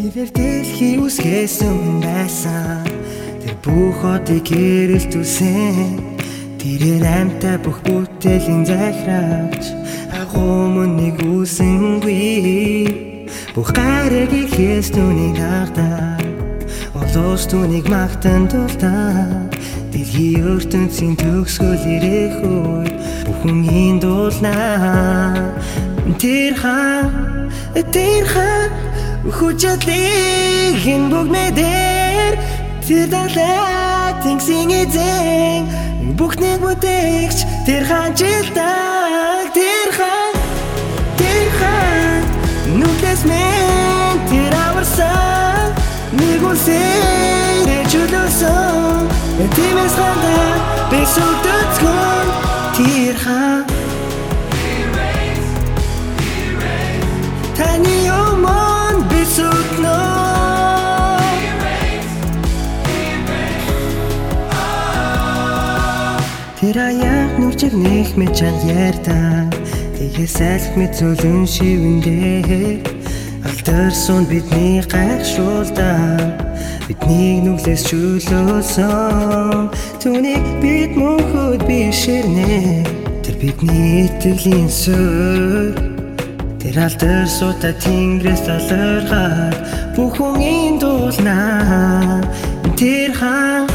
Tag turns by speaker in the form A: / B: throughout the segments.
A: Тэр дэлхий үсгэсэн байсан тэр бүх одыг эрэлтүүлсэн тэрээр амьтаа бүх бүтээлийн захираач агуу мөнийг үсэнгүй бүх гарыг ихээс түүнийг хагдаа олоос түүнийг магтан дуулдаа дэлхий ертөнцийн төгсгөл ирэх үе бүхэн ийм дуулнаа тэр хаан хүчтэй хэн бүгнээр тэр далай тэнгисийн эзэн бүхнийг бүтээгч тэр хаан жилдэг тэр хаан нүглэс мэн тэр аварсан нэг үлсээр чөлөөсөн тиймээс хандаа бисүдэцгэн тэр хаан таны өмнө бисүднө тэр аяг нүчиг нэх мэчан ярьда тэгээс айлх мэт зүлэн шивэндээ алдарсан бидний гайхшуулдаа бидний нүглээс чөлөөсөн түүнийг бид мөнхөд биширнэ тэр бидний итгэлийн суурь тэр алдар суута тэнгэрээс талархаад бүхэн ийм дуулнаа тэр хаан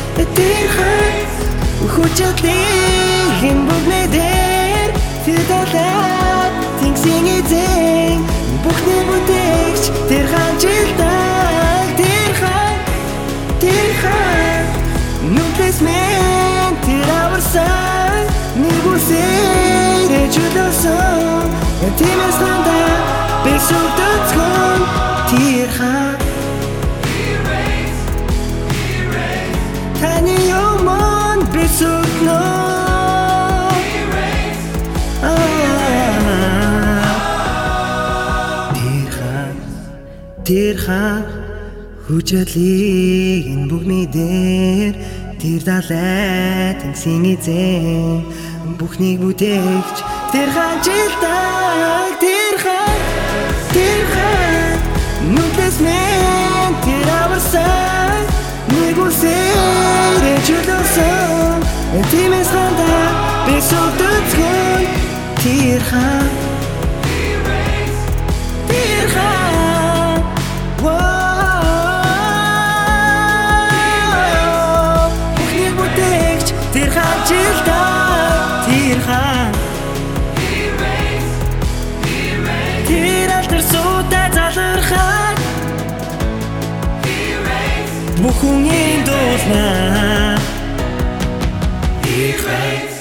A: хүчтэй хэн бүгнээр тэр далай тэнгисийн эзэн бүхнийг бүтээгч тэр хаан жилдэг тэр хаан нүглэс мэн тэр аварсан нэг үлсээр чөлөөсөн тиймээс хандаа бисүдэцгэн тэр хаан таны өмнө бисүднө тэр хаан хүчтэй энэ бүгний дээр тэр далай тэнгисийн эзэн бүхнийг бүтээгч тэр хаан жилдэг тэр хаан нүглэс мэн тэр аварсан нэг үлсээр чөлөөсөн тиймээс хандаа бисүдэцгэн тэр хаан бүхнийг бүтээгч тэр хаан жилдэг тэр хаан тэр алдар суута залархаад бүхэн ийм дуулнаа.